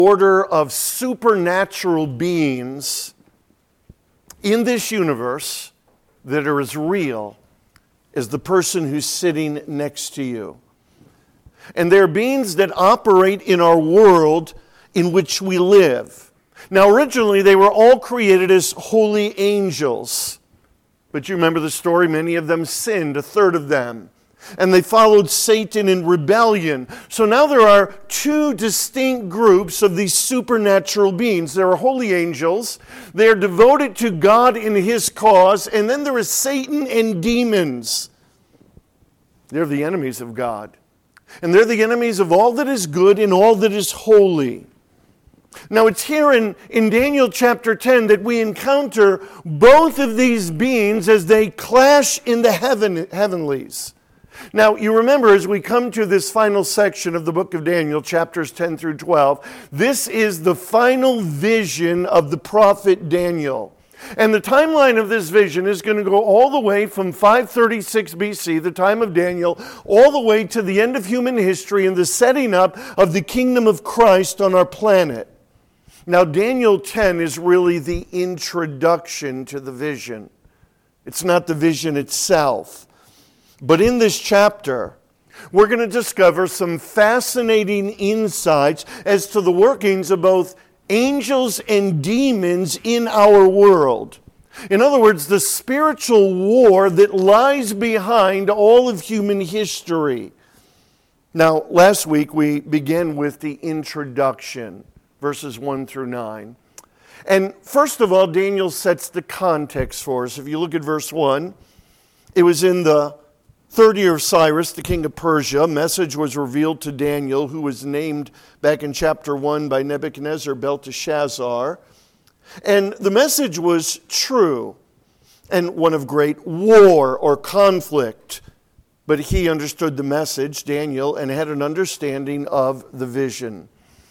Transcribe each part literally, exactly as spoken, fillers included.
order of supernatural beings in this universe that are as real as the person who's sitting next to you. And they're beings that operate in our world in which we live. Now, originally, they were all created as holy angels. But you remember the story, many of them sinned, a third of them. And they followed Satan in rebellion. So now there are two distinct groups of these supernatural beings. There are holy angels. They are devoted to God in His cause. And then there is Satan and demons. They're the enemies of God. And they're the enemies of all that is good and all that is holy. Now it's here in, in Daniel chapter ten that we encounter both of these beings as they clash in the heaven, heavenlies. Now, you remember as we come to this final section of the book of Daniel, chapters ten through twelve, this is the final vision of the prophet Daniel. And the timeline of this vision is going to go all the way from five thirty-six B C, the time of Daniel, all the way to the end of human history and the setting up of the kingdom of Christ on our planet. Now, Daniel ten is really the introduction to the vision. It's not the vision itself. But in this chapter, we're going to discover some fascinating insights as to the workings of both angels and demons in our world. In other words, the spiritual war that lies behind all of human history. Now, last week we began with the introduction, verses one through nine. And first of all, Daniel sets the context for us. If you look at verse one, it was in the third year of Cyrus, the king of Persia. A message was revealed to Daniel, who was named back in chapter one by Nebuchadnezzar Belteshazzar. And the message was true and one of great war or conflict. But he understood the message, Daniel, and had an understanding of the vision.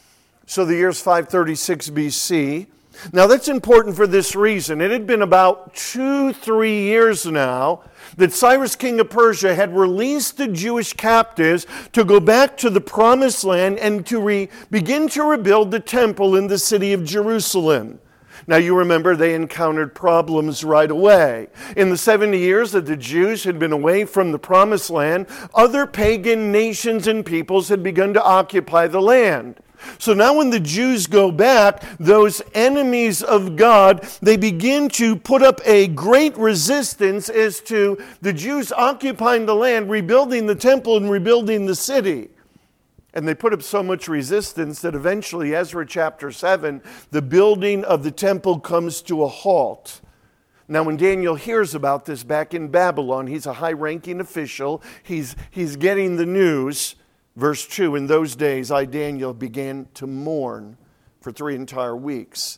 So the year's five thirty-six B C. Now that's important for this reason. It had been about two, three years now that Cyrus, king of Persia, had released the Jewish captives to go back to the promised land and to re- begin to rebuild the temple in the city of Jerusalem. Now you remember they encountered problems right away. In the seventy years that the Jews had been away from the promised land, other pagan nations and peoples had begun to occupy the land. So now when the Jews go back, those enemies of God, they begin to put up a great resistance as to the Jews occupying the land, rebuilding the temple and rebuilding the city. And they put up so much resistance that eventually, Ezra chapter seven, the building of the temple comes to a halt. Now when Daniel hears about this back in Babylon, he's a high-ranking official, he's, he's getting the news. Verse two, in those days I, Daniel, began to mourn for three entire weeks.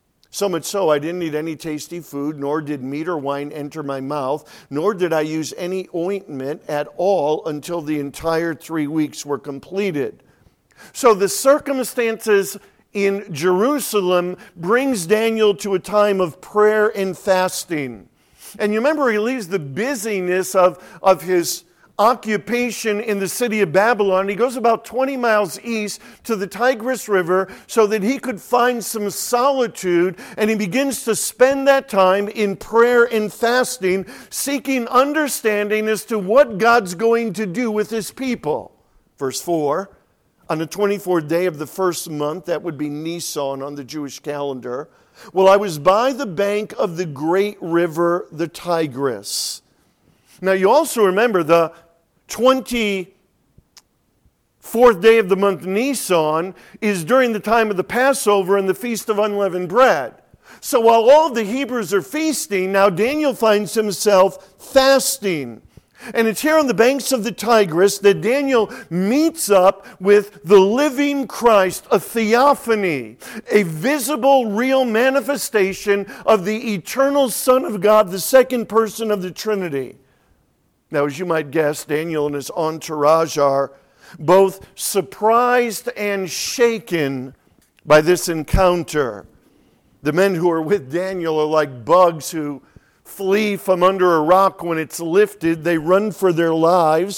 So much so I didn't eat any tasty food, nor did meat or wine enter my mouth, nor did I use any ointment at all until the entire three weeks were completed. So the circumstances in Jerusalem brings Daniel to a time of prayer and fasting. And you remember he leaves the busyness of, of his occupation in the city of Babylon. He goes about twenty miles east to the Tigris River so that he could find some solitude, and he begins to spend that time in prayer and fasting, seeking understanding as to what God's going to do with His people. Verse four, on the twenty-fourth day of the first month, that would be Nisan on the Jewish calendar, well, I was by the bank of the great river, the Tigris. Now you also remember the twenty-fourth day of the month Nisan is during the time of the Passover and the Feast of Unleavened Bread. So while all the Hebrews are feasting, now Daniel finds himself fasting. And it's here on the banks of the Tigris that Daniel meets up with the living Christ, a theophany, a visible, real manifestation of the eternal Son of God, the second person of the Trinity. Now, as you might guess, Daniel and his entourage are both surprised and shaken by this encounter. The men who are with Daniel are like bugs who flee from under a rock when it's lifted. They run for their lives.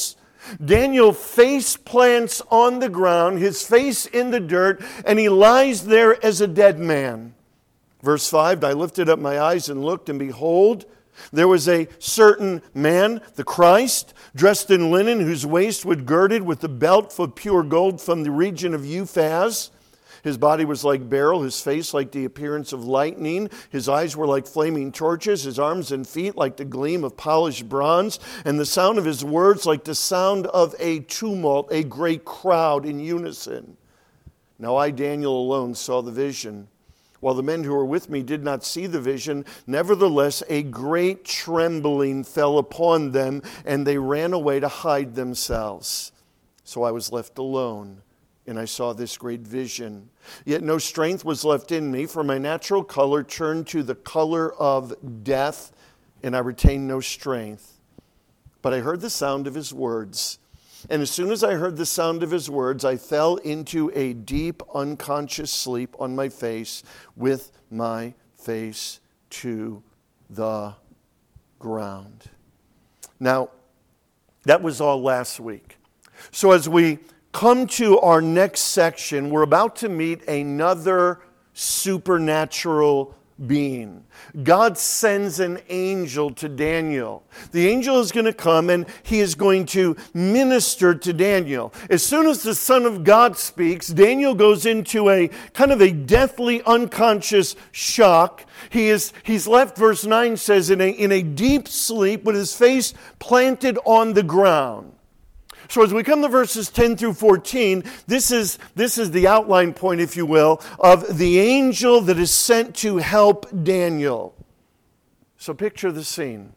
Daniel face plants on the ground, his face in the dirt, and he lies there as a dead man. Verse five, I lifted up my eyes and looked, and behold, there was a certain man, the Christ, dressed in linen, whose waist was girded with a belt of pure gold from the region of Uphaz. His body was like beryl, his face like the appearance of lightning. His eyes were like flaming torches, his arms and feet like the gleam of polished bronze, and the sound of his words like the sound of a tumult, a great crowd in unison. Now I, Daniel, alone saw the vision, while the men who were with me did not see the vision. Nevertheless, a great trembling fell upon them, and they ran away to hide themselves. So I was left alone, and I saw this great vision. Yet no strength was left in me, for my natural color turned to the color of death, and I retained no strength. But I heard the sound of his words. And as soon as I heard the sound of his words, I fell into a deep, unconscious sleep on my face, with my face to the ground. Now, that was all last week. So as we come to our next section, we're about to meet another supernatural being. God sends an angel to Daniel. The angel is going to come and he is going to minister to Daniel. As soon as the Son of God speaks, Daniel goes into a kind of a deathly unconscious shock. He is he's left, verse nine says, in a, in a deep sleep with his face planted on the ground. So as we come to verses ten through fourteen, this is, this is the outline point, if you will, of the angel that is sent to help Daniel. So picture the scene.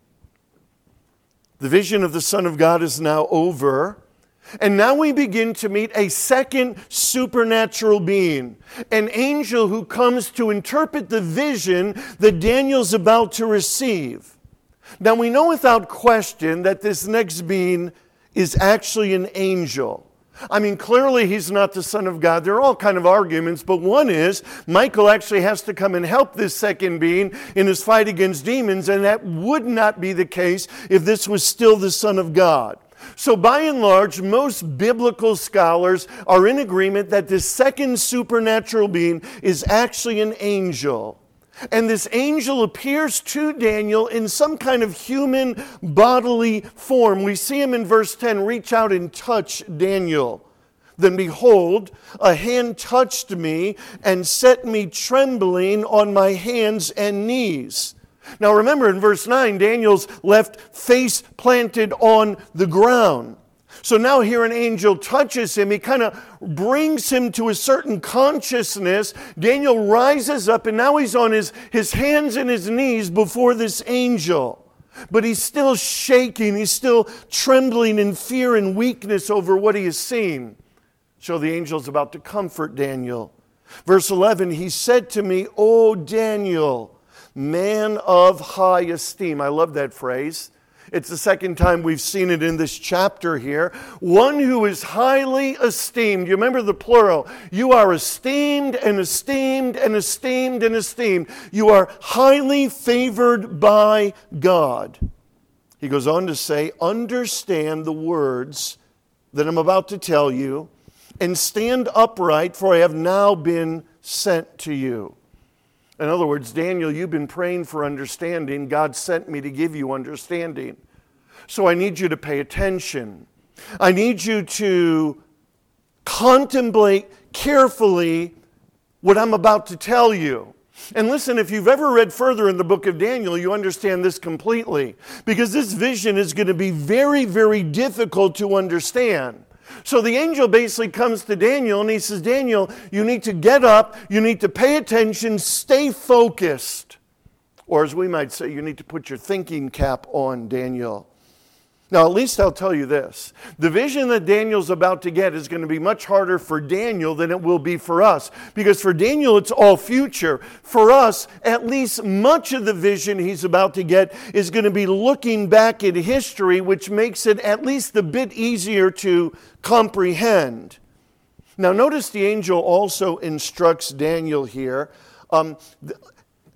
The vision of the Son of God is now over. And now we begin to meet a second supernatural being, an angel who comes to interpret the vision that Daniel's about to receive. Now we know without question that this next being is actually an angel. I mean, clearly he's not the Son of God. There are all kind of arguments, but one is Michael actually has to come and help this second being in his fight against demons, and that would not be the case if this was still the Son of God. So by and large, most biblical scholars are in agreement that this second supernatural being is actually an angel. And this angel appears to Daniel in some kind of human bodily form. We see him in verse ten, reach out and touch Daniel. Then behold, a hand touched me and set me trembling on my hands and knees. Now remember in verse nine, Daniel's left face planted on the ground. So now here an angel touches him. He kind of brings him to a certain consciousness. Daniel rises up and now he's on his, his hands and his knees before this angel. But he's still shaking. He's still trembling in fear and weakness over what he has seen. So the angel's about to comfort Daniel. Verse eleven, he said to me, O Daniel, man of high esteem. I love that phrase. It's the second time we've seen it in this chapter here. One who is highly esteemed. You remember the plural. You are esteemed and esteemed and esteemed and esteemed. You are highly favored by God. He goes on to say, understand the words that I'm about to tell you and stand upright, for I have now been sent to you. In other words, Daniel, you've been praying for understanding. God sent me to give you understanding. So I need you to pay attention. I need you to contemplate carefully what I'm about to tell you. And listen, if you've ever read further in the book of Daniel, you understand this completely. Because this vision is going to be very, very difficult to understand. So the angel basically comes to Daniel and he says, Daniel, you need to get up, you need to pay attention, stay focused. Or as we might say, you need to put your thinking cap on, Daniel. Now, at least I'll tell you this. The vision that Daniel's about to get is going to be much harder for Daniel than it will be for us. Because for Daniel, it's all future. For us, at least much of the vision he's about to get is going to be looking back at history, which makes it at least a bit easier to comprehend. Now, notice the angel also instructs Daniel here, um,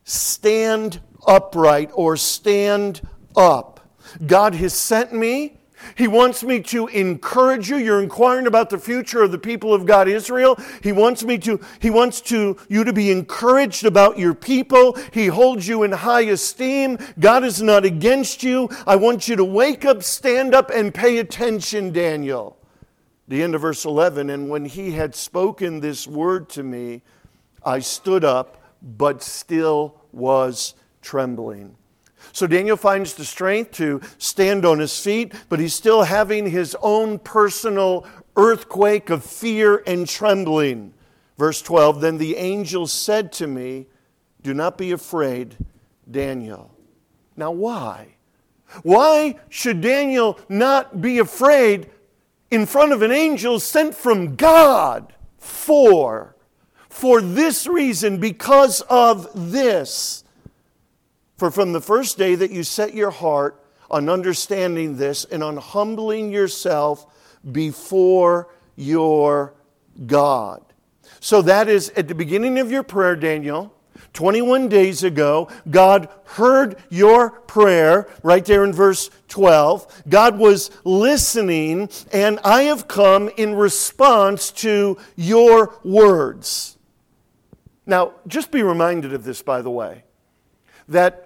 stand upright or stand up. God has sent me. He wants me to encourage you. You're inquiring about the future of the people of God, Israel. He wants me to, he wants to, you to be encouraged about your people. He holds you in high esteem. God is not against you. I want you to wake up, stand up, and pay attention, Daniel. The end of verse eleven, and when he had spoken this word to me, I stood up, but still was trembling. So Daniel finds the strength to stand on his feet, but he's still having his own personal earthquake of fear and trembling. Verse twelve, then the angel said to me, do not be afraid, Daniel. Now why? Why should Daniel not be afraid in front of an angel sent from God? For, for this reason, because of this. For from the first day that you set your heart on understanding this and on humbling yourself before your God. So that is at the beginning of your prayer, Daniel, twenty-one days ago, God heard your prayer right there in verse twelve. God was listening, and I have come in response to your words. Now, just be reminded of this, by the way, that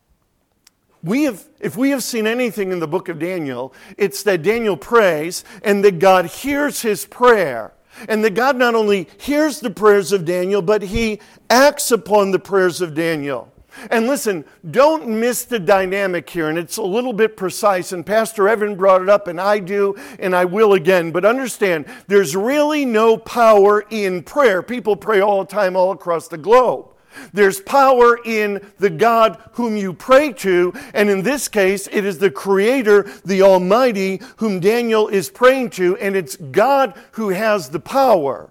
We have, if we have seen anything in the book of Daniel, it's that Daniel prays and that God hears his prayer. And that God not only hears the prayers of Daniel, but he acts upon the prayers of Daniel. And listen, don't miss the dynamic here, and it's a little bit precise, and Pastor Evan brought it up, and I do, and I will again. But understand, there's really no power in prayer. People pray all the time all across the globe. There's power in the God whom you pray to, and in this case, it is the Creator, the Almighty, whom Daniel is praying to, and it's God who has the power,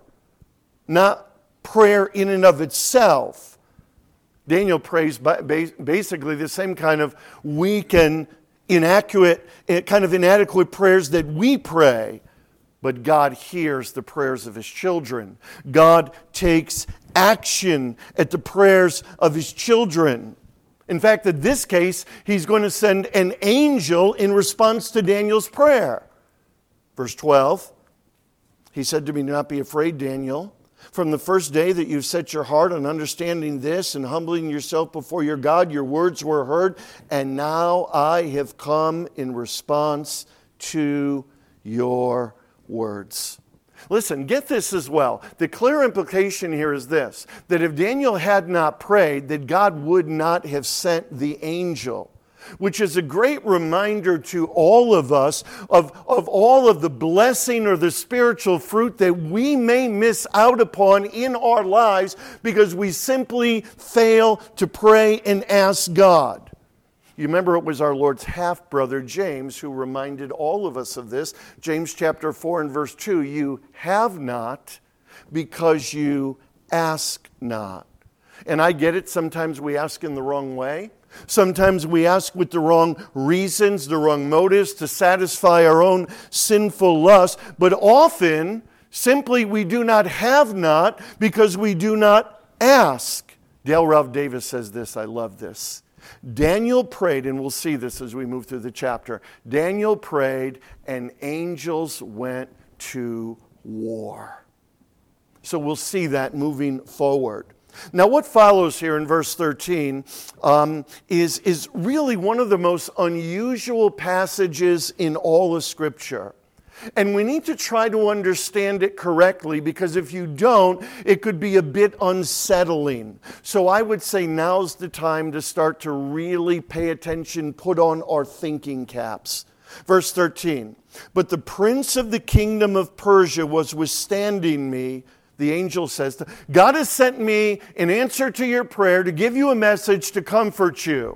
not prayer in and of itself. Daniel prays basically the same kind of weak and inaccurate, kind of inadequate prayers that we pray, but God hears the prayers of His children. God takes action at the prayers of His children. In fact, in this case, He's going to send an angel in response to Daniel's prayer. Verse twelve, He said to me, do not be afraid, Daniel. From the first day that you've set your heart on understanding this and humbling yourself before your God, your words were heard, and now I have come in response to your words. Listen, get this as well. The clear implication here is this, that if Daniel had not prayed, that God would not have sent the angel, which is a great reminder to all of us of, of all of the blessing or the spiritual fruit that we may miss out upon in our lives because we simply fail to pray and ask God. You remember it was our Lord's half-brother, James, who reminded all of us of this. James chapter four and verse two, you have not because you ask not. And I get it, sometimes we ask in the wrong way. Sometimes we ask with the wrong reasons, the wrong motives to satisfy our own sinful lust. But often, simply we do not have not because we do not ask. Dale Ralph Davis says this, I love this. Daniel prayed, and we'll see this as we move through the chapter. Daniel prayed, and angels went to war. So we'll see that moving forward. Now what follows here in verse thirteen um, is, is really one of the most unusual passages in all of Scripture. And we need to try to understand it correctly because if you don't, it could be a bit unsettling. So I would say now's the time to start to really pay attention, put on our thinking caps. Verse thirteen, but the prince of the kingdom of Persia was withstanding me. The angel says, God has sent me in answer to your prayer to give you a message to comfort you.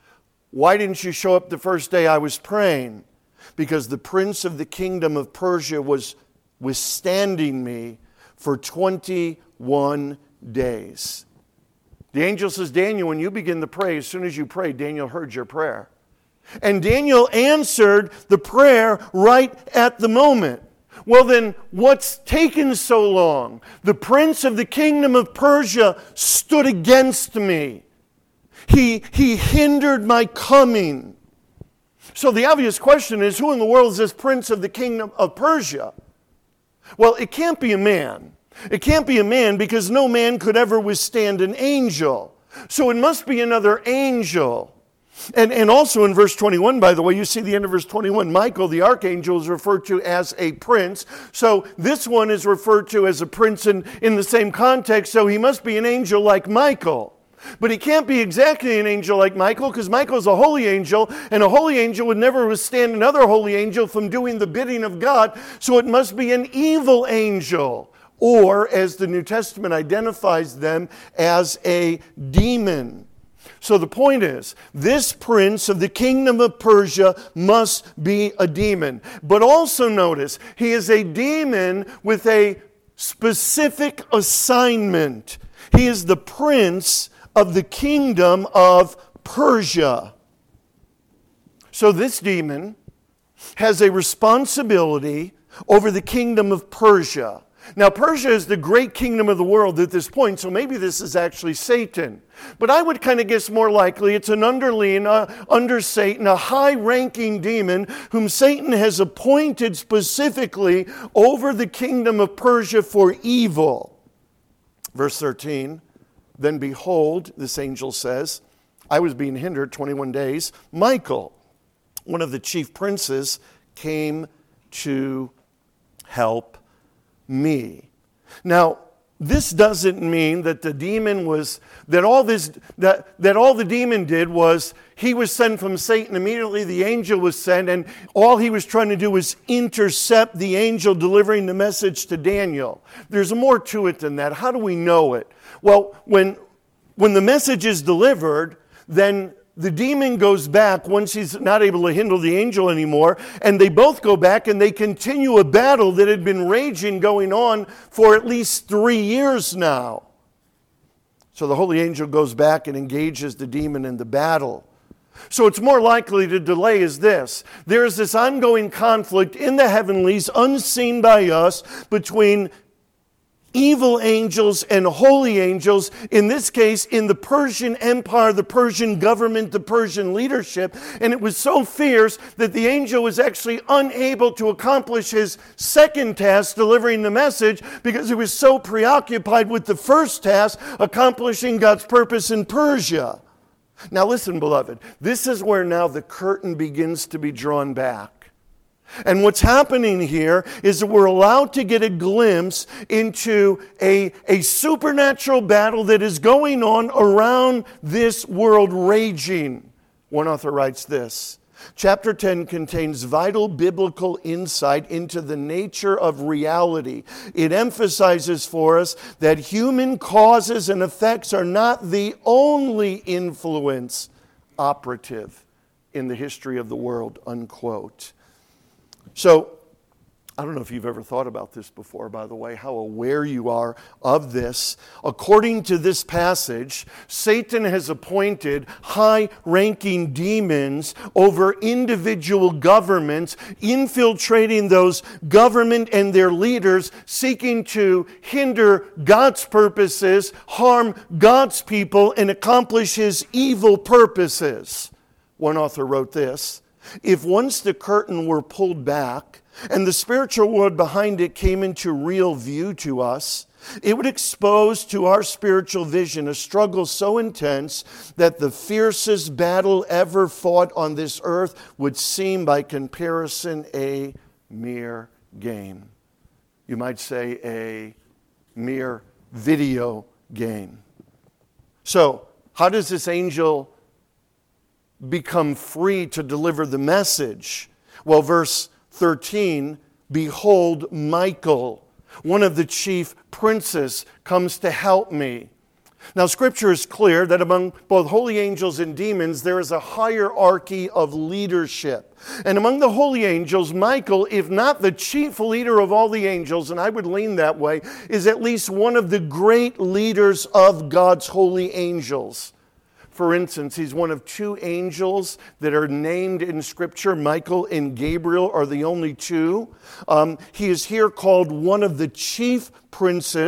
Why didn't you show up the first day I was praying? Because the prince of the kingdom of Persia was withstanding me for twenty-one days. The angel says, Daniel, when you begin to pray, as soon as you pray, Daniel heard your prayer. And Daniel answered the prayer right at the moment. Well then, what's taken so long? The prince of the kingdom of Persia stood against me. He, he hindered my coming. So the obvious question is, who in the world is this prince of the kingdom of Persia? Well, it can't be a man. It can't be a man because no man could ever withstand an angel. So it must be another angel. And, and also in verse twenty-one, by the way, you see the end of verse twenty-one, Michael, the archangel, is referred to as a prince. So this one is referred to as a prince in, in the same context, so he must be an angel like Michael. But he can't be exactly an angel like Michael, because Michael is a holy angel, and a holy angel would never withstand another holy angel from doing the bidding of God, so it must be an evil angel, or, as the New Testament identifies them, as a demon. So the point is, this prince of the kingdom of Persia must be a demon. But also notice, he is a demon with a specific assignment. He is the prince of the kingdom of Persia. So this demon has a responsibility over the kingdom of Persia. Now, Persia is the great kingdom of the world at this point, so maybe this is actually Satan. But I would kind of guess more likely it's an underling, uh, under Satan, a high-ranking demon whom Satan has appointed specifically over the kingdom of Persia for evil. Verse thirteen, then behold, this angel says, I was being hindered twenty-one days. Michael, one of the chief princes, came to help me. Now, this doesn't mean that the demon was, that all this, that, that all the demon did was, he was sent from Satan. Immediately the angel was sent, and all he was trying to do was intercept the angel delivering the message to Daniel. There's more to it than that. How do we know it? Well, when, when the message is delivered, then the demon goes back once he's not able to handle the angel anymore, and they both go back and they continue a battle that had been raging, going on for at least three years now. So the holy angel goes back and engages the demon in the battle. So it's more likely to delay is this. There is this ongoing conflict in the heavenlies, unseen by us, between evil angels and holy angels, in this case in the Persian Empire, the Persian government, the Persian leadership. And it was so fierce that the angel was actually unable to accomplish his second task, delivering the message, because he was so preoccupied with the first task, accomplishing God's purpose in Persia. Now listen, beloved, this is where now the curtain begins to be drawn back. And what's happening here is that we're allowed to get a glimpse into a, a supernatural battle that is going on around this world raging. One author writes this, chapter ten contains vital biblical insight into the nature of reality. It emphasizes for us that human causes and effects are not the only influence operative in the history of the world, unquote. So, I don't know if you've ever thought about this before, by the way, how aware you are of this. According to this passage, Satan has appointed high-ranking demons over individual governments, infiltrating those government and their leaders, seeking to hinder God's purposes, harm God's people, and accomplish His evil purposes. One author wrote this, if once the curtain were pulled back and the spiritual world behind it came into real view to us, it would expose to our spiritual vision a struggle so intense that the fiercest battle ever fought on this earth would seem by comparison a mere game. You might say a mere video game. So, how does this angel become free to deliver the message? Well, verse thirteen, behold, Michael, one of the chief princes, comes to help me. Now, Scripture is clear that among both holy angels and demons, there is a hierarchy of leadership. And among the holy angels, Michael, if not the chief leader of all the angels, and I would lean that way, is at least one of the great leaders of God's holy angels. For instance, he's one of two angels that are named in Scripture. Michael and Gabriel are the only two. Um, he is here called one of the chief princes.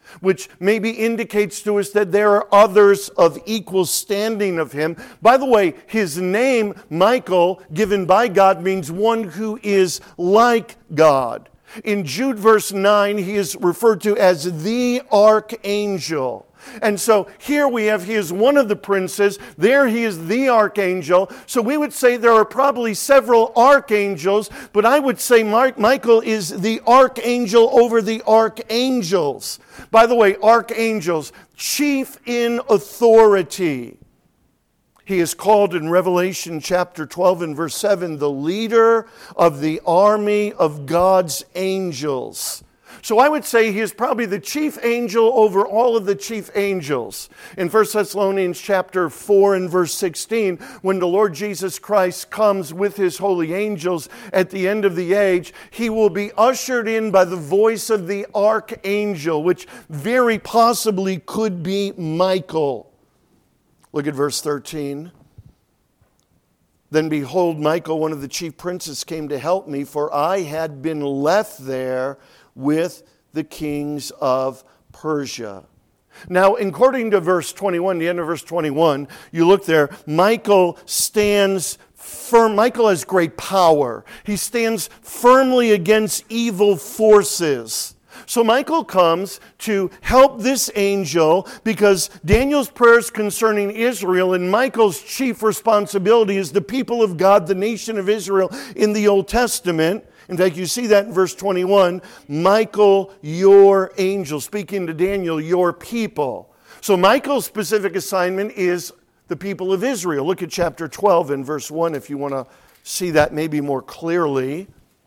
which maybe indicates to us that there are others of equal standing of him. By the way, his name, Michael, given by God, means one who is like God. In Jude verse nine, he is referred to as the archangel. And so here we have, he is one of the princes. There he is the archangel. So we would say there are probably several archangels, but I would say Mark, Michael is the archangel over the archangels. By the way, archangels, chief in authority. He is called in Revelation chapter twelve and verse seven, the leader of the army of God's angels. So I would say he is probably the chief angel over all of the chief angels. In First Thessalonians chapter four and verse sixteen, when the Lord Jesus Christ comes with his holy angels at the end of the age, he will be ushered in by the voice of the archangel, which very possibly could be Michael. Look at verse thirteen. Then behold, Michael, one of the chief princes, came to help me, for I had been left there with the kings of Persia. Now, according to verse twenty-one, the end of verse twenty-one, you look there, Michael stands firm. Michael has great power. He stands firmly against evil forces. So Michael comes to help this angel because Daniel's prayers concerning Israel and Michael's chief responsibility is the people of God, the nation of Israel in the Old Testament. In fact, you see that in verse twenty-one, Michael, your angel, speaking to Daniel, your people. So Michael's specific assignment is the people of Israel. Look at chapter twelve and verse one if you want to see that maybe more clearly.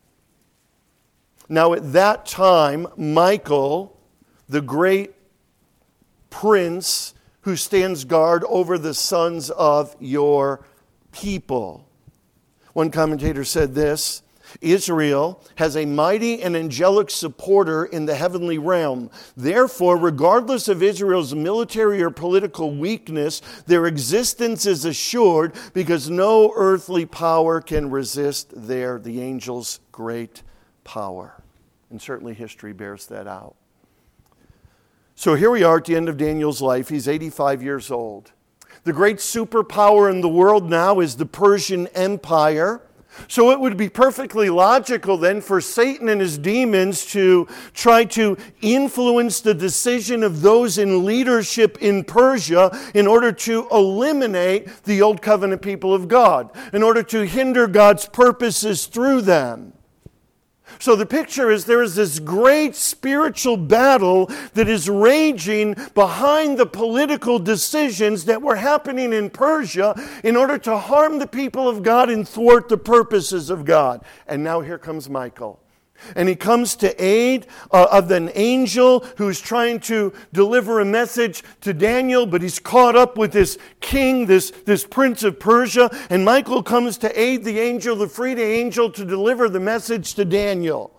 Now at that time, Michael, the great prince who stands guard over the sons of your people. One commentator said this, Israel has a mighty and angelic supporter in the heavenly realm. Therefore, regardless of Israel's military or political weakness, their existence is assured because no earthly power can resist their, the angels' great power. And certainly history bears that out. So here we are at the end of Daniel's life. He's eighty-five years old. The great superpower in the world now is the Persian Empire. So it would be perfectly logical then for Satan and his demons to try to influence the decision of those in leadership in Persia in order to eliminate the Old Covenant people of God, in order to hinder God's purposes through them. So the picture is there is this great spiritual battle that is raging behind the political decisions that were happening in Persia in order to harm the people of God and thwart the purposes of God. And now here comes Michael. And he comes to aid uh, of an angel who's trying to deliver a message to Daniel, but he's caught up with this king, this, this prince of Persia. And Michael comes to aid the angel, the free angel, to deliver the message to Daniel.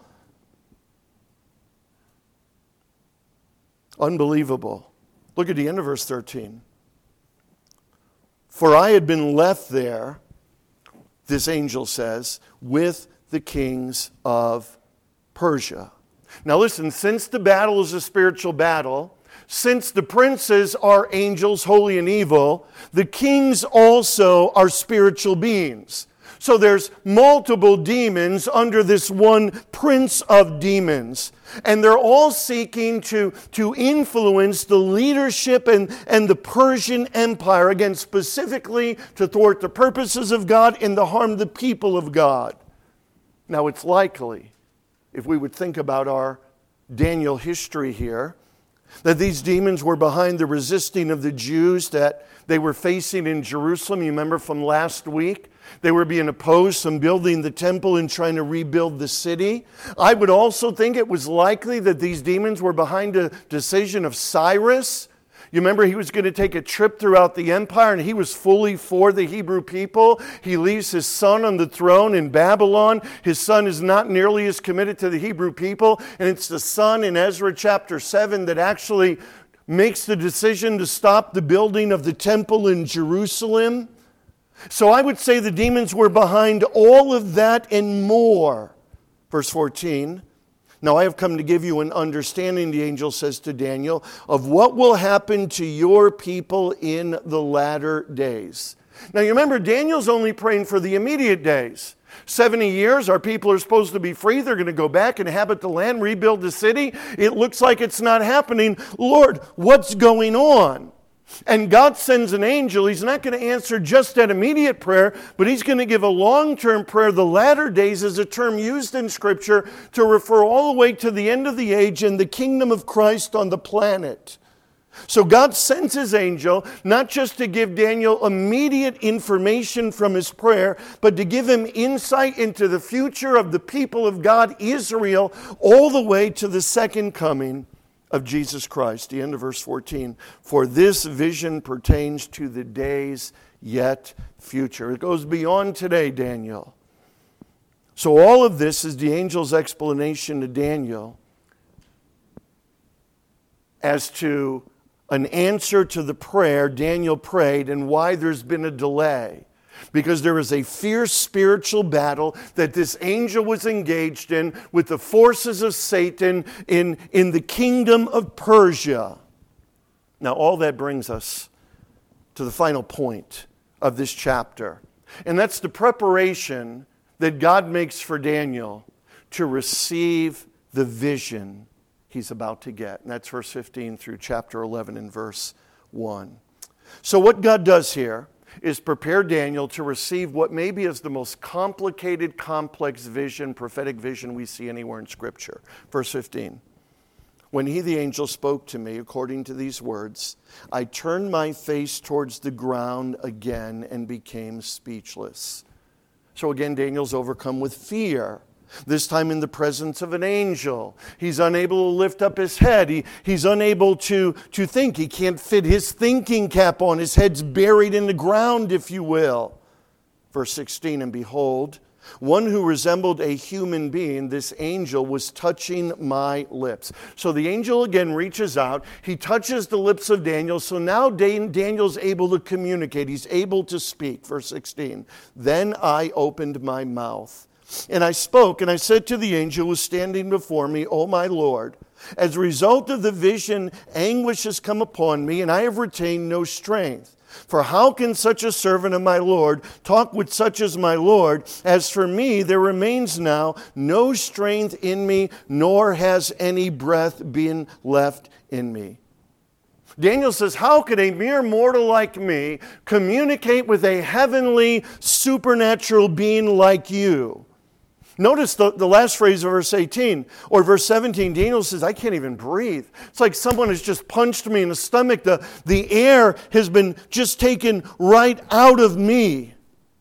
Unbelievable. Look at the end of verse thirteen. For I had been left there, this angel says, with the kings of Persia. Now listen, since the battle is a spiritual battle, since the princes are angels, holy and evil, the kings also are spiritual beings. So there's multiple demons under this one prince of demons. And they're all seeking to, to influence the leadership and, and the Persian Empire, again, specifically to thwart the purposes of God and to harm the people of God. Now it's likely, if we would think about our Daniel history here, that these demons were behind the resisting of the Jews that they were facing in Jerusalem. You remember from last week? They were being opposed from building the temple and trying to rebuild the city. I would also think it was likely that these demons were behind a decision of Cyrus. You remember he was going to take a trip throughout the empire and he was fully for the Hebrew people. He leaves his son on the throne in Babylon. His son is not nearly as committed to the Hebrew people. And it's the son in Ezra chapter seven that actually makes the decision to stop the building of the temple in Jerusalem. So I would say the demons were behind all of that and more. Verse fourteen. Now I have come to give you an understanding, the angel says to Daniel, of what will happen to your people in the latter days. Now you remember, Daniel's only praying for the immediate days. seventy years, our people are supposed to be free. They're going to go back, inhabit the land, rebuild the city. It looks like it's not happening. Lord, what's going on? And God sends an angel. He's not going to answer just that immediate prayer, but he's going to give a long-term prayer. The latter days is a term used in Scripture to refer all the way to the end of the age and the kingdom of Christ on the planet. So God sends his angel not just to give Daniel immediate information from his prayer, but to give him insight into the future of the people of God, Israel, all the way to the second coming of Jesus Christ. The end of verse fourteen. For this vision pertains to the days yet future. It goes beyond today, Daniel. So all of this is the angel's explanation to Daniel as to an answer to the prayer Daniel prayed and why there's been a delay. Because there is a fierce spiritual battle that this angel was engaged in with the forces of Satan in, in the kingdom of Persia. Now all that brings us to the final point of this chapter. And that's the preparation that God makes for Daniel to receive the vision he's about to get. And that's verse fifteen through chapter eleven and verse one. So what God does here is prepare Daniel to receive what maybe is the most complicated, complex vision, prophetic vision we see anywhere in Scripture. Verse fifteen. When he, the angel, spoke to me according to these words, I turned my face towards the ground again and became speechless. So again, Daniel's overcome with fear. This time in the presence of an angel. He's unable to lift up his head. He, he's unable to, to think. He can't fit his thinking cap on. His head's buried in the ground, if you will. Verse sixteen, and behold, one who resembled a human being, this angel, was touching my lips. So the angel again reaches out. He touches the lips of Daniel. So now Daniel's able to communicate. He's able to speak. Verse sixteen, then I opened my mouth. And I spoke, and I said to the angel who was standing before me, O my Lord, as a result of the vision, anguish has come upon me, and I have retained no strength. For how can such a servant of my Lord talk with such as my Lord? As for me, there remains now no strength in me, nor has any breath been left in me. Daniel says, how could a mere mortal like me communicate with a heavenly, supernatural being like you? Notice the, the last phrase of verse eighteen or verse seventeen. Daniel says, I can't even breathe. It's like someone has just punched me in the stomach. The, the air has been just taken right out of me.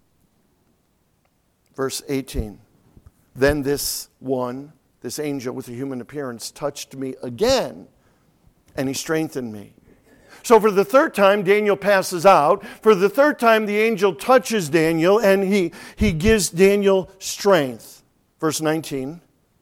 Verse eighteen. Then this one, this angel with a human appearance, touched me again, and he strengthened me. So for the third time, Daniel passes out. For the third time, the angel touches Daniel, and he, he gives Daniel strength. Verse nineteen,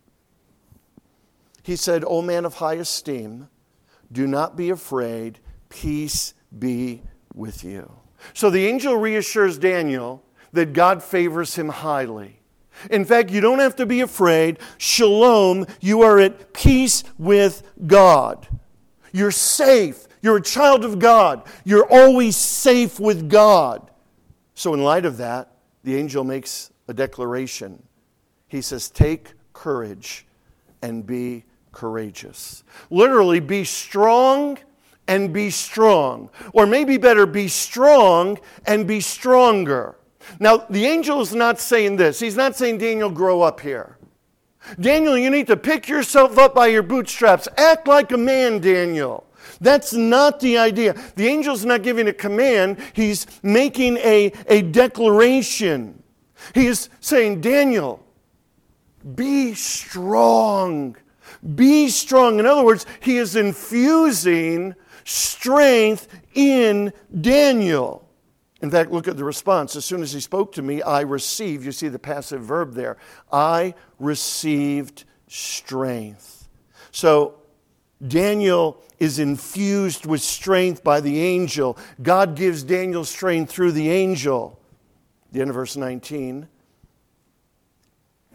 he said, O man of high esteem, do not be afraid, peace be with you. So the angel reassures Daniel that God favors him highly. In fact, you don't have to be afraid. Shalom, you are at peace with God. You're safe. You're a child of God. You're always safe with God. So in light of that, the angel makes a declaration. He says, take courage and be courageous. Literally, be strong and be strong. Or maybe better, be strong and be stronger. Now, the angel is not saying this. He's not saying, Daniel, grow up here. Daniel, you need to pick yourself up by your bootstraps. Act like a man, Daniel. That's not the idea. The angel's not giving a command. He's making a, a declaration. He is saying, Daniel, be strong. Be strong. In other words, he is infusing strength in Daniel. In fact, look at the response. As soon as he spoke to me, I received. You see the passive verb there. I received strength. So Daniel is infused with strength by the angel. God gives Daniel strength through the angel. The end of verse nineteen.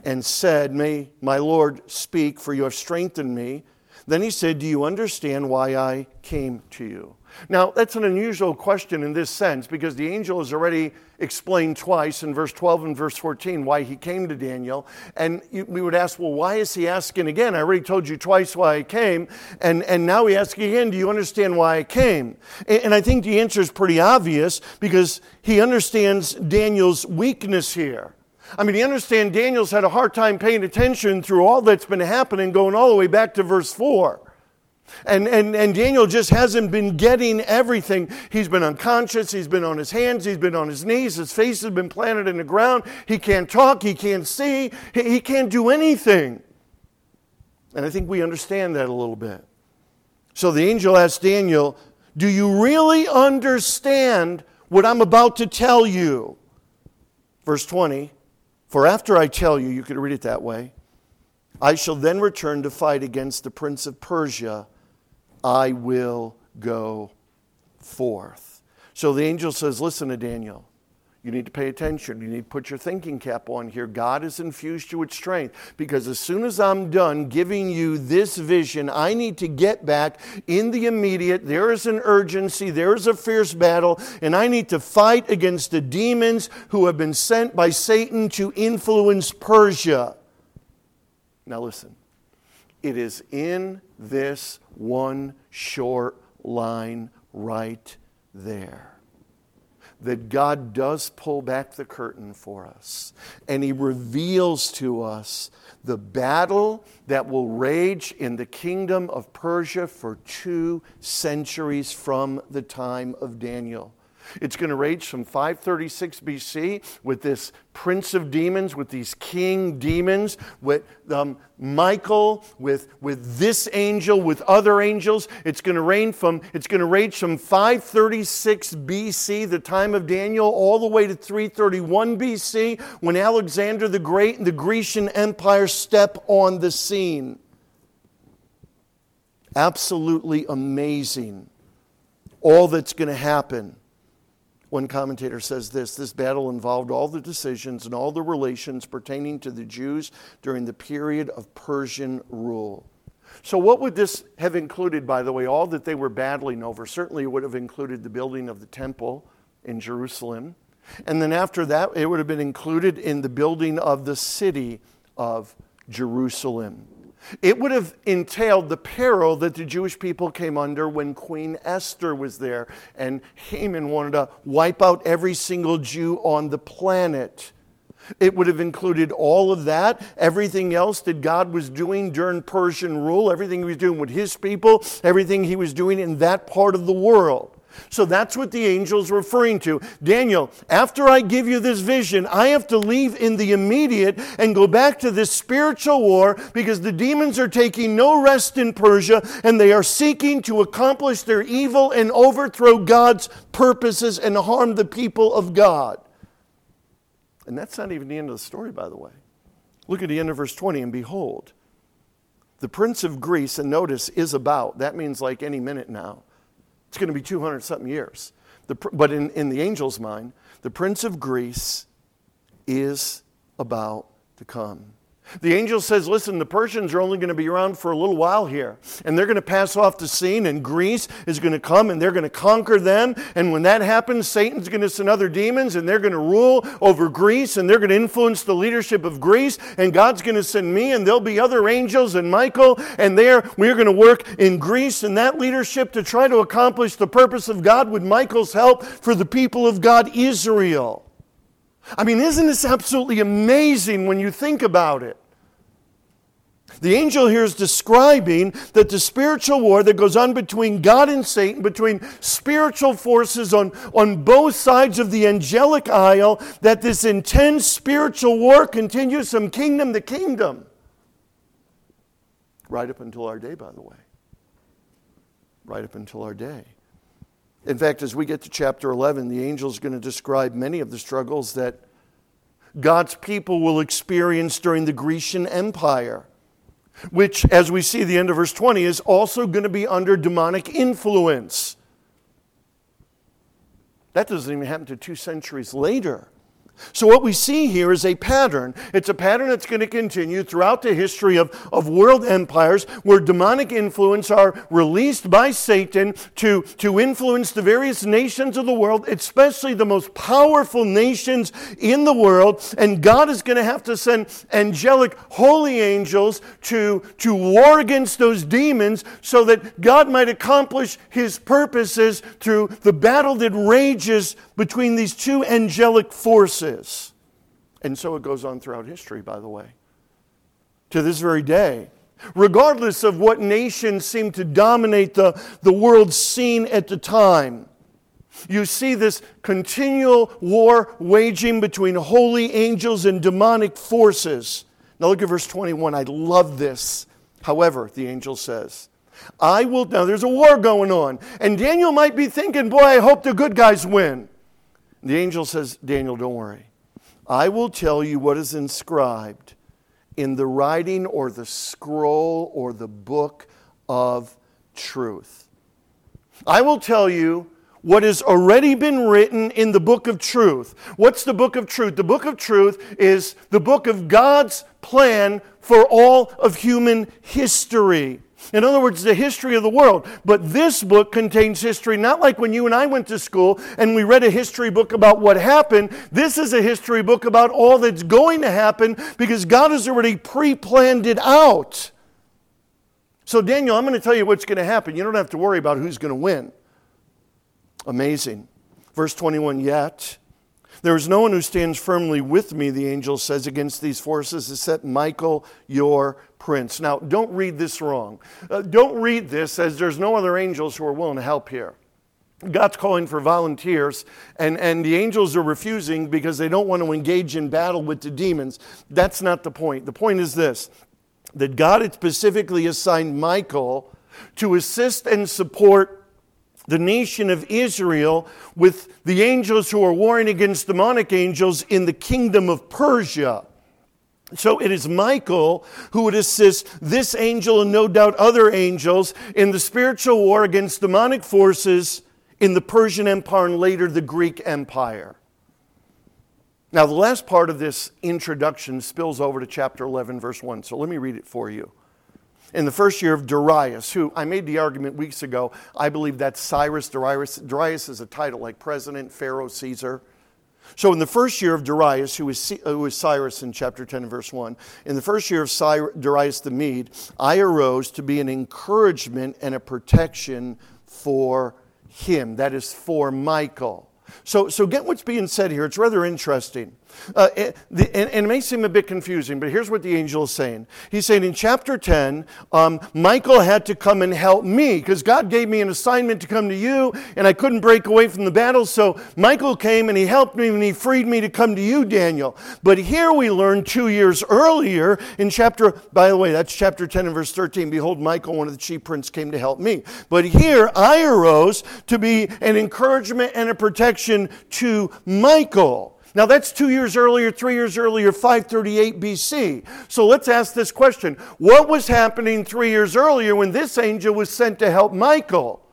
and said, "May my Lord speak, for you have strengthened me." Then he said, "Do you understand why I came to you?" Now, that's an unusual question in this sense, because the angel has already explained twice in verse twelve and verse fourteen why he came to Daniel. And we would ask, well, why is he asking again? I already told you twice why I came. And, and now he asks again, do you understand why I came? And, and I think the answer is pretty obvious, because he understands Daniel's weakness here. I mean, he understands Daniel's had a hard time paying attention through all that's been happening, going all the way back to verse four. And, and, and Daniel just hasn't been getting everything. He's been unconscious. He's been on his hands. He's been on his knees. His face has been planted in the ground. He can't talk. He can't see. He, he can't do anything. And I think we understand that a little bit. So the angel asked Daniel, "Do you really understand what I'm about to tell you?" Verse twenty, "For after I tell you," you could read it that way, "I shall then return to fight against the prince of Persia. I will go forth." So the angel says, listen to Daniel. You need to pay attention. You need to put your thinking cap on here. God has infused you with strength, because as soon as I'm done giving you this vision, I need to get back in the immediate. There is an urgency. There is a fierce battle, and I need to fight against the demons who have been sent by Satan to influence Persia. Now listen, it is in this one short line right there that God does pull back the curtain for us, and He reveals to us the battle that will rage in the kingdom of Persia for two centuries from the time of Daniel. It's going to rage from five thirty-six B C with this prince of demons, with these king demons, with um, Michael, with, with this angel, with other angels. It's going to reign from, it's going to rage from five thirty-six B C, the time of Daniel, all the way to three thirty-one B C, when Alexander the Great and the Grecian Empire step on the scene. Absolutely amazing. All that's going to happen. One commentator says this: this battle involved all the decisions and all the relations pertaining to the Jews during the period of Persian rule. So what would this have included, by the way, all that they were battling over? Certainly it would have included the building of the temple in Jerusalem. And then after that, it would have been included in the building of the city of Jerusalem. It would have entailed the peril that the Jewish people came under when Queen Esther was there and Haman wanted to wipe out every single Jew on the planet. It would have included all of that, everything else that God was doing during Persian rule, everything He was doing with His people, everything He was doing in that part of the world. So that's what the angel's referring to. Daniel, after I give you this vision, I have to leave in the immediate and go back to this spiritual war, because the demons are taking no rest in Persia, and they are seeking to accomplish their evil and overthrow God's purposes and harm the people of God. And that's not even the end of the story, by the way. Look at the end of verse twenty, and behold, the prince of Greece, and notice, is about. That means like any minute now. It's going to be two hundred something years. The, but in, in the angel's mind, the prince of Greece is about to come. The angel says, listen, the Persians are only going to be around for a little while here. And they're going to pass off the scene, and Greece is going to come, and they're going to conquer them. And when that happens, Satan's going to send other demons, and they're going to rule over Greece, and they're going to influence the leadership of Greece. And God's going to send me, and there'll be other angels and Michael, and there we're going to work in Greece and that leadership to try to accomplish the purpose of God with Michael's help for the people of God, Israel. I mean, isn't this absolutely amazing when you think about it? The angel here is describing that the spiritual war that goes on between God and Satan, between spiritual forces on, on both sides of the angelic aisle, that this intense spiritual war continues from kingdom to kingdom. Right up until our day, by the way. Right up until our day. In fact, as we get to chapter eleven, the angel is going to describe many of the struggles that God's people will experience during the Grecian Empire, which, as we see at the end of verse twenty, is also going to be under demonic influence. That doesn't even happen to two centuries later. So what we see here is a pattern. It's a pattern that's going to continue throughout the history of, of world empires where demonic influence are released by Satan to, to influence the various nations of the world, especially the most powerful nations in the world. And God is going to have to send angelic holy angels to, to war against those demons so that God might accomplish his purposes through the battle that rages between these two angelic forces. And so it goes on throughout history, by the way. To this very day. Regardless of what nations seem to dominate the, the world scene at the time, you see this continual war waging between holy angels and demonic forces. Now look at verse twenty-one. I love this. However, the angel says, I will, now there's a war going on. And Daniel might be thinking, boy, I hope the good guys win. The angel says, Daniel, don't worry. I will tell you what is inscribed in the writing or the scroll or the book of truth. I will tell you what has already been written in the book of truth. What's the book of truth? The book of truth is the book of God's plan for all of human history. In other words, the history of the world. But this book contains history, not like when you and I went to school and we read a history book about what happened. This is a history book about all that's going to happen because God has already pre-planned it out. So Daniel, I'm going to tell you what's going to happen. You don't have to worry about who's going to win. Amazing. Verse twenty-one, yet there is no one who stands firmly with me, the angel says, against these forces, except Michael, your prince. Now, don't read this wrong. Uh, don't read this as there's no other angels who are willing to help here. God's calling for volunteers, and, and the angels are refusing because they don't want to engage in battle with the demons. That's not the point. The point is this, that God had specifically assigned Michael to assist and support the nation of Israel with the angels who are warring against demonic angels in the kingdom of Persia. So it is Michael who would assist this angel and no doubt other angels in the spiritual war against demonic forces in the Persian Empire and later the Greek Empire. Now the last part of this introduction spills over to chapter eleven, verse one. So let me read it for you. In the first year of Darius, who I made the argument weeks ago, I believe that's Cyrus. Darius, Darius is a title like President, Pharaoh, Caesar. So in the first year of Darius, who was, who was Cyrus in chapter ten and verse one, in the first year of Cyrus, Darius the Mede, I arose to be an encouragement and a protection for him. That is for Michael. So, so get what's being said here. It's rather interesting. Uh, it, the, and, and it may seem a bit confusing, but here's what the angel is saying. He's saying in chapter ten, um, Michael had to come and help me because God gave me an assignment to come to you and I couldn't break away from the battle. So Michael came and he helped me and he freed me to come to you, Daniel. But here we learn two years earlier in chapter, by the way, that's chapter ten and verse thirteen. Behold, Michael, one of the chief princes, came to help me. But here I arose to be an encouragement and a protection to Michael. Now that's two years earlier, three years earlier, five thirty-eight B C. So let's ask this question. What was happening three years earlier when this angel was sent to help Michael?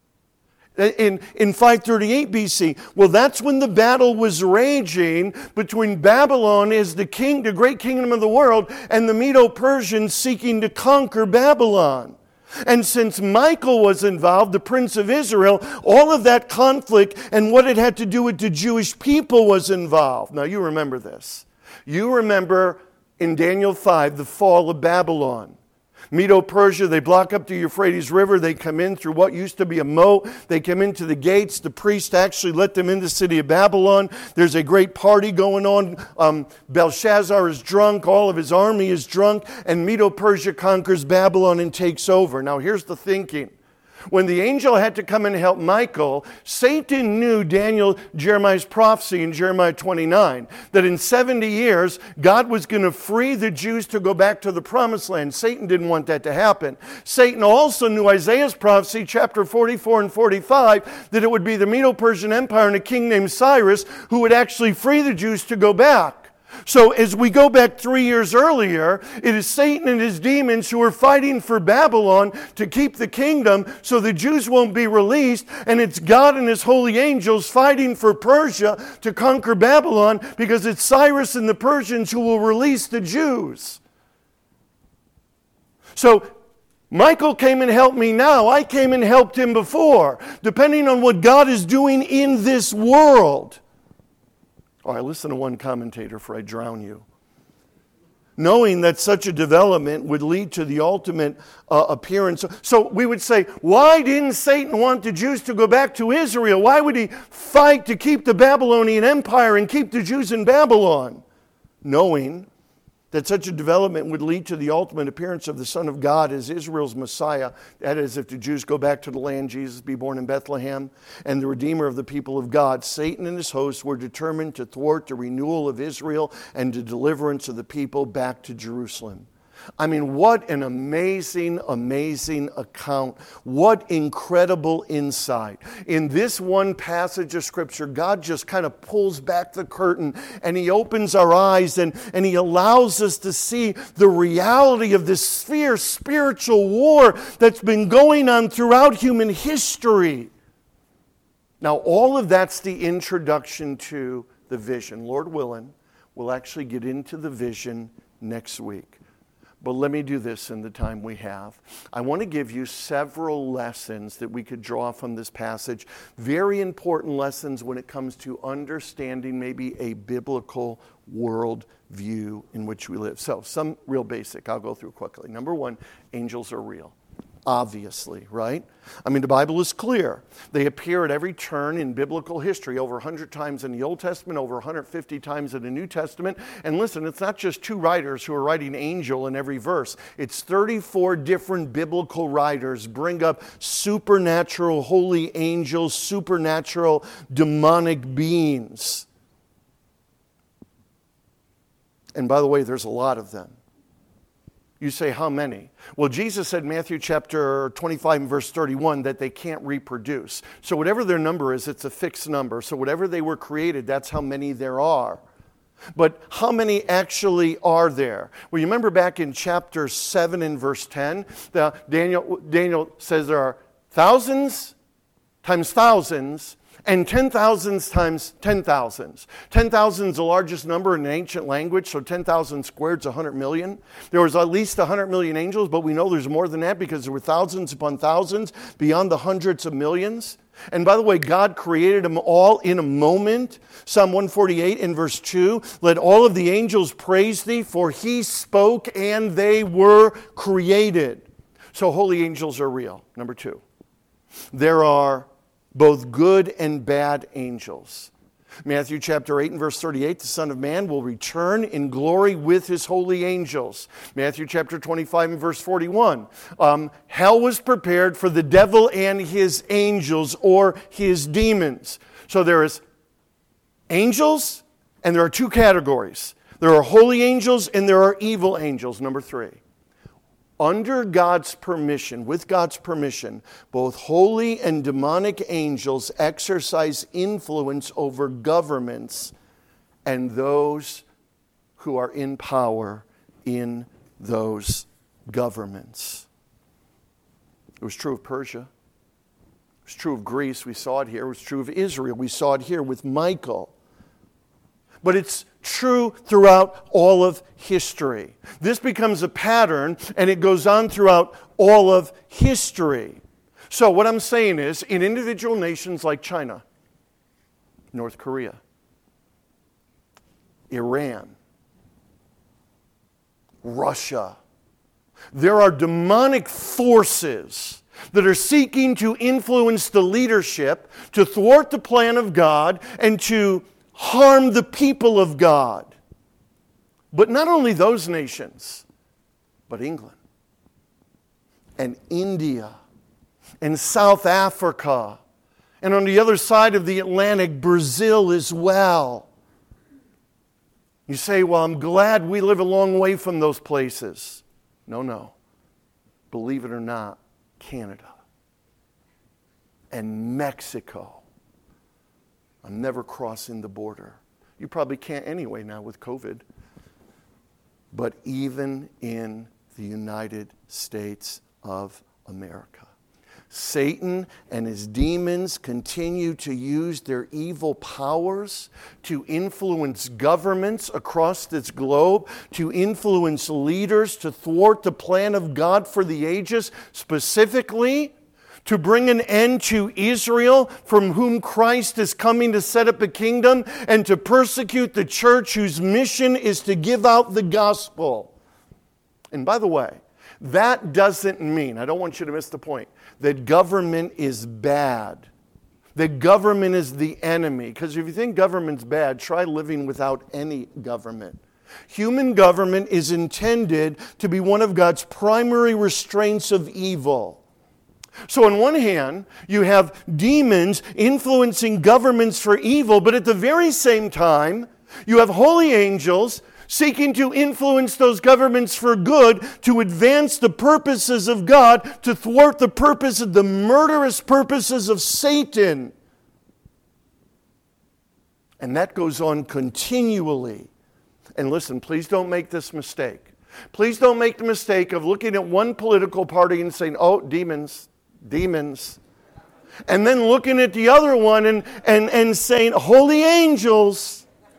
In, in five thirty-eight B C. Well, that's when the battle was raging between Babylon as the king, the great kingdom of the world, and the Medo-Persians seeking to conquer Babylon. And since Michael was involved, the Prince of Israel, all of that conflict and what it had to do with the Jewish people was involved. Now you remember this. You remember in Daniel five, the fall of Babylon. Medo-Persia, they block up the Euphrates River. They come in through what used to be a moat. They come into the gates. The priest actually let them into the city of Babylon. There's a great party going on. Um, Belshazzar is drunk. All of his army is drunk. And Medo-Persia conquers Babylon and takes over. Now here's the thinking. When the angel had to come and help Michael, Satan knew Daniel, Jeremiah's prophecy in Jeremiah twenty-nine, that in seventy years, God was going to free the Jews to go back to the promised land. Satan didn't want that to happen. Satan also knew Isaiah's prophecy, chapter forty-four and forty-five, that it would be the Medo-Persian Empire and a king named Cyrus who would actually free the Jews to go back. So as we go back three years earlier, it is Satan and his demons who are fighting for Babylon to keep the kingdom so the Jews won't be released. And it's God and his holy angels fighting for Persia to conquer Babylon because it's Cyrus and the Persians who will release the Jews. So Michael came and helped me now. I came and helped him before, depending on what God is doing in this world. All right, listen to one commentator for I drown you. Knowing that such a development would lead to the ultimate uh, appearance. So we would say, why didn't Satan want the Jews to go back to Israel? Why would he fight to keep the Babylonian Empire and keep the Jews in Babylon? Knowing that such a development would lead to the ultimate appearance of the Son of God as Israel's Messiah. That is, if the Jews go back to the land, Jesus be born in Bethlehem, and the Redeemer of the people of God. Satan and his hosts were determined to thwart the renewal of Israel and the deliverance of the people back to Jerusalem. I mean, what an amazing, amazing account. What incredible insight. In this one passage of Scripture, God just kind of pulls back the curtain and He opens our eyes and, and He allows us to see the reality of this fierce spiritual war that's been going on throughout human history. Now, all of that's the introduction to the vision. Lord willing, we'll actually get into the vision next week. But let me do this in the time we have. I want to give you several lessons that we could draw from this passage. Very important lessons when it comes to understanding maybe a biblical world view in which we live. So, some real basic I'll go through quickly. Number one, angels are real. Obviously, right? I mean, the Bible is clear. They appear at every turn in biblical history, over one hundred times in the Old Testament, over one hundred fifty times in the New Testament. And listen, it's not just two writers who are writing angel in every verse. It's thirty-four different biblical writers bring up supernatural holy angels, supernatural demonic beings. And by the way, there's a lot of them. You say, how many? Well, Jesus said in Matthew chapter twenty-five and verse thirty-one that they can't reproduce. So whatever their number is, it's a fixed number. So whatever they were created, that's how many there are. But how many actually are there? Well, you remember back in chapter seven and verse ten, the, Daniel, Daniel says there are thousands times thousands and ten thousands times ten thousands. ten thousand is the largest number in ancient language, so ten thousand squared is one hundred million. There was at least one hundred million angels, but we know there's more than that because there were thousands upon thousands, beyond the hundreds of millions. And by the way, God created them all in a moment. Psalm one forty-eight in verse two, let all of the angels praise thee, for he spoke and they were created. So holy angels are real. Number two, there are both good and bad angels. Matthew chapter eight and verse thirty-eight, the Son of Man will return in glory with his holy angels. Matthew chapter twenty-five and verse forty-one, um, hell was prepared for the devil and his angels or his demons. So there is angels and there are two categories. There are holy angels and there are evil angels. Number three. Under God's permission, with God's permission, both holy and demonic angels exercise influence over governments and those who are in power in those governments. It was true of Persia. It was true of Greece. We saw it here. It was true of Israel. We saw it here with Michael. But it's true throughout all of history. This becomes a pattern, and it goes on throughout all of history. So what I'm saying is, in individual nations like China, North Korea, Iran, Russia, there are demonic forces that are seeking to influence the leadership, to thwart the plan of God, and to harm the people of God. But not only those nations, but England and India and South Africa, and on the other side of the Atlantic, Brazil as well. You say, well, I'm glad we live a long way from those places. No, no. Believe it or not, Canada and Mexico. I'm never crossing the border. You probably can't anyway now with COVID. But even in the United States of America, Satan and his demons continue to use their evil powers to influence governments across this globe, to influence leaders, to thwart the plan of God for the ages, specifically to bring an end to Israel, from whom Christ is coming to set up a kingdom, and to persecute the church whose mission is to give out the gospel. And by the way, that doesn't mean, I don't want you to miss the point, that government is bad. That government is the enemy. Because if you think government's bad, try living without any government. Human government is intended to be one of God's primary restraints of evil. So on one hand, you have demons influencing governments for evil, but at the very same time, you have holy angels seeking to influence those governments for good, to advance the purposes of God, to thwart the purposes, the murderous purposes of Satan. And that goes on continually. And listen, please don't make this mistake. Please don't make the mistake of looking at one political party and saying, oh, demons, demons. And then looking at the other one and, and, and saying, holy angels.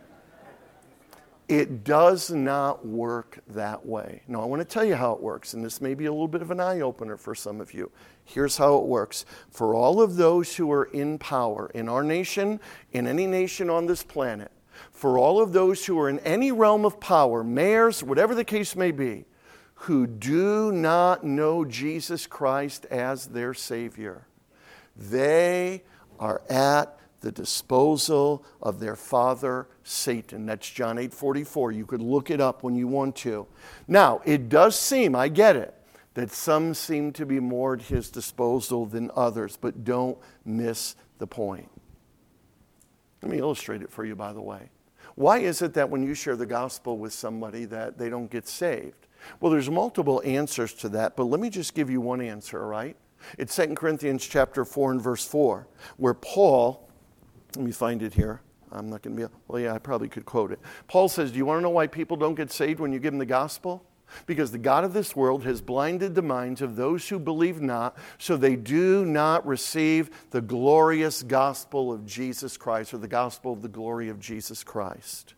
It does not work that way. Now, I want to tell you how it works, and this may be a little bit of an eye-opener for some of you. Here's how it works. For all of those who are in power, in our nation, in any nation on this planet, for all of those who are in any realm of power, mayors, whatever the case may be, who do not know Jesus Christ as their Savior, they are at the disposal of their father, Satan. That's John eight forty-four. You could look it up when you want to. Now, it does seem, I get it, that some seem to be more at his disposal than others, but don't miss the point. Let me illustrate it for you, by the way. Why is it that when you share the gospel with somebody that they don't get saved? Well, there's multiple answers to that, but let me just give you one answer, all right? It's Second Corinthians chapter four and verse four, where Paul, let me find it here. I'm not going to be, well, yeah, I probably could quote it. Paul says, do you want to know why people don't get saved when you give them the gospel? Because the God of this world has blinded the minds of those who believe not, so they do not receive the glorious gospel of Jesus Christ, or the gospel of the glory of Jesus Christ.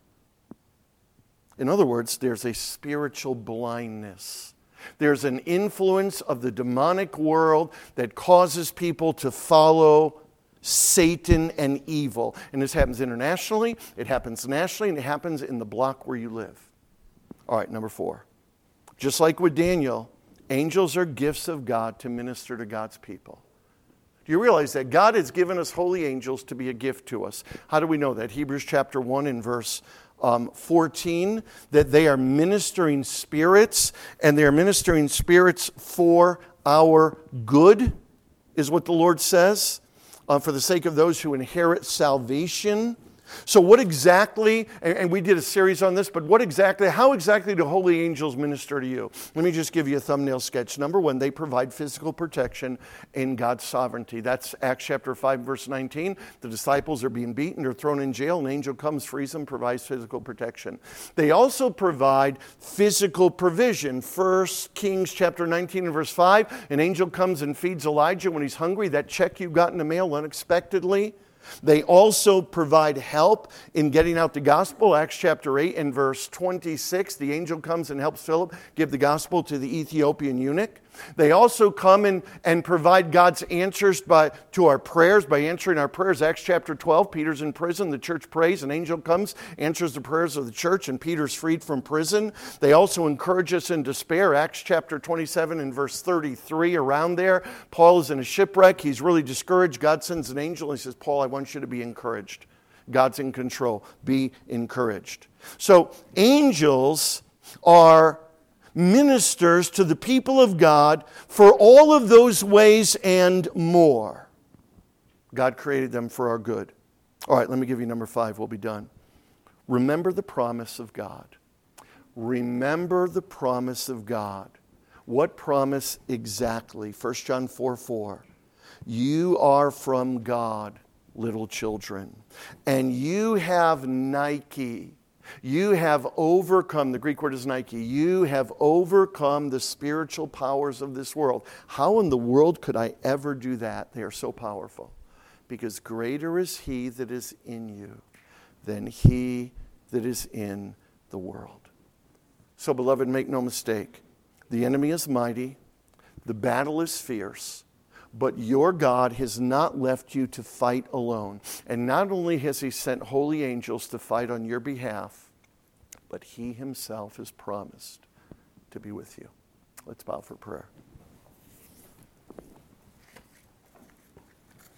In other words, there's a spiritual blindness. There's an influence of the demonic world that causes people to follow Satan and evil. And this happens internationally, it happens nationally, and it happens in the block where you live. All right, number four. Just like with Daniel, angels are gifts of God to minister to God's people. Do you realize that God has given us holy angels to be a gift to us? How do we know that? Hebrews chapter one and verse um, fourteen, that they are ministering spirits, and they are ministering spirits for our good, is what the Lord says. Uh, for the sake of those who inherit salvation. So what exactly, and, and we did a series on this, but what exactly, how exactly do holy angels minister to you? Let me just give you a thumbnail sketch. Number one, they provide physical protection in God's sovereignty. That's Acts chapter five, verse nineteen. The disciples are being beaten, they're thrown in jail, an angel comes, frees them, provides physical protection. They also provide physical provision. First Kings chapter nineteen and verse five, an angel comes and feeds Elijah when he's hungry. That check you got in the mail unexpectedly. They also provide help in getting out the gospel. Acts chapter eight and verse twenty-six, the angel comes and helps Philip give the gospel to the Ethiopian eunuch. They also come in and provide God's answers by, to our prayers by answering our prayers. Acts chapter twelve, Peter's in prison. The church prays. An angel comes, answers the prayers of the church, and Peter's freed from prison. They also encourage us in despair. Acts chapter twenty-seven and verse thirty-three, around there. Paul is in a shipwreck. He's really discouraged. God sends an angel. And he says, Paul, I want you to be encouraged. God's in control. Be encouraged. So angels are ministers to the people of God for all of those ways and more. God created them for our good. All right, let me give you number five. We'll be done. Remember the promise of God. Remember the promise of God. What promise exactly? First John four four. You are from God. little children. And you have Nike. You have overcome, the Greek word is Nike, you have overcome the spiritual powers of this world. How in the world could I ever do that? They are so powerful. Because greater is he that is in you than he that is in the world. So, beloved, make no mistake. The enemy is mighty. The battle is fierce. But your God has not left you to fight alone. And not only has he sent holy angels to fight on your behalf, but he himself has promised to be with you. Let's bow for prayer.